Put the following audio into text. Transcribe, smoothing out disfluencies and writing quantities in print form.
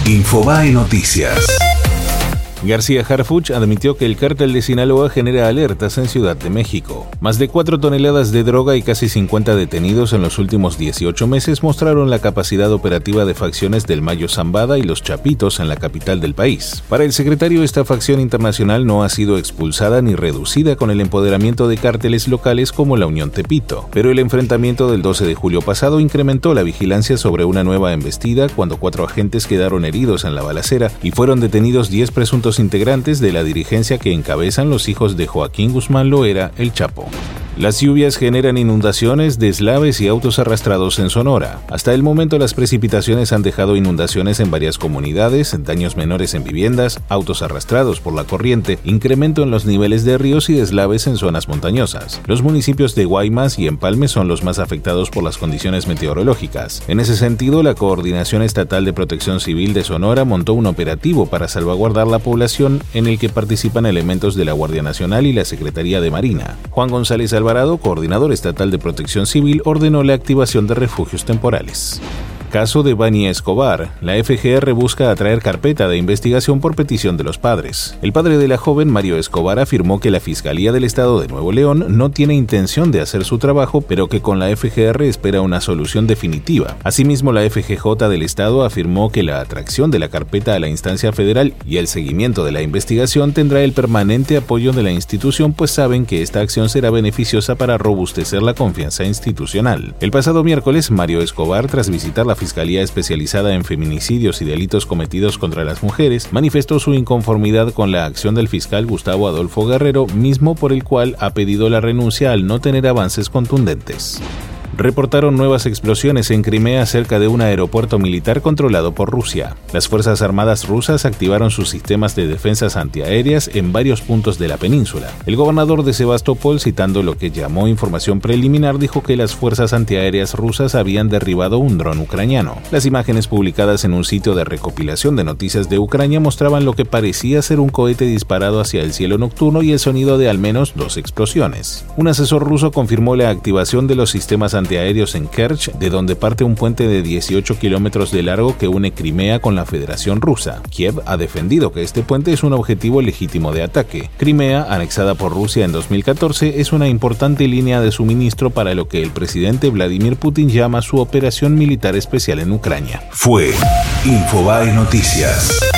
Infobae Noticias. García Harfuch admitió que el cártel de Sinaloa genera alertas en Ciudad de México. Más de 4 toneladas de droga y casi 50 detenidos en los últimos 18 meses mostraron la capacidad operativa de facciones del Mayo Zambada y los Chapitos en la capital del país. Para el secretario, esta facción internacional no ha sido expulsada ni reducida con el empoderamiento de cárteles locales como la Unión Tepito, pero el enfrentamiento del 12 de julio pasado incrementó la vigilancia sobre una nueva embestida cuando 4 agentes quedaron heridos en la balacera y fueron detenidos 10 presuntos integrantes de la dirigencia que encabezan los hijos de Joaquín Guzmán Loera, el Chapo. Las lluvias generan inundaciones, deslaves y autos arrastrados en Sonora. Hasta el momento las precipitaciones han dejado inundaciones en varias comunidades, daños menores en viviendas, autos arrastrados por la corriente, incremento en los niveles de ríos y deslaves en zonas montañosas. Los municipios de Guaymas y Empalme son los más afectados por las condiciones meteorológicas. En ese sentido, la Coordinación Estatal de Protección Civil de Sonora montó un operativo para salvaguardar la población en el que participan elementos de la Guardia Nacional y la Secretaría de Marina. Juan González Alvarado, coordinador estatal de Protección Civil, ordenó la activación de refugios temporales. Caso de Bani Escobar. La FGR busca atraer carpeta de investigación por petición de los padres. El padre de la joven, Mario Escobar, afirmó que la Fiscalía del Estado de Nuevo León no tiene intención de hacer su trabajo, pero que con la FGR espera una solución definitiva. Asimismo, la FGJ del Estado afirmó que la atracción de la carpeta a la instancia federal y el seguimiento de la investigación tendrá el permanente apoyo de la institución, pues saben que esta acción será beneficiosa para robustecer la confianza institucional. El pasado miércoles, Mario Escobar, tras visitar la Fiscalía Especializada en Feminicidios y Delitos Cometidos contra las Mujeres, manifestó su inconformidad con la acción del fiscal Gustavo Adolfo Guerrero, mismo por el cual ha pedido la renuncia al no tener avances contundentes. Reportaron nuevas explosiones en Crimea cerca de un aeropuerto militar controlado por Rusia. Las Fuerzas Armadas rusas activaron sus sistemas de defensas antiaéreas en varios puntos de la península. El gobernador de Sebastopol, citando lo que llamó información preliminar, dijo que las fuerzas antiaéreas rusas habían derribado un dron ucraniano. Las imágenes publicadas en un sitio de recopilación de noticias de Ucrania mostraban lo que parecía ser un cohete disparado hacia el cielo nocturno y el sonido de al menos 2 explosiones. Un asesor ruso confirmó la activación de los sistemas antiaéreos en Kerch, de donde parte un puente de 18 kilómetros de largo que une Crimea con la Federación Rusa. Kiev ha defendido que este puente es un objetivo legítimo de ataque. Crimea, anexada por Rusia en 2014, es una importante línea de suministro para lo que el presidente Vladimir Putin llama su operación militar especial en Ucrania. Fue Infobae Noticias.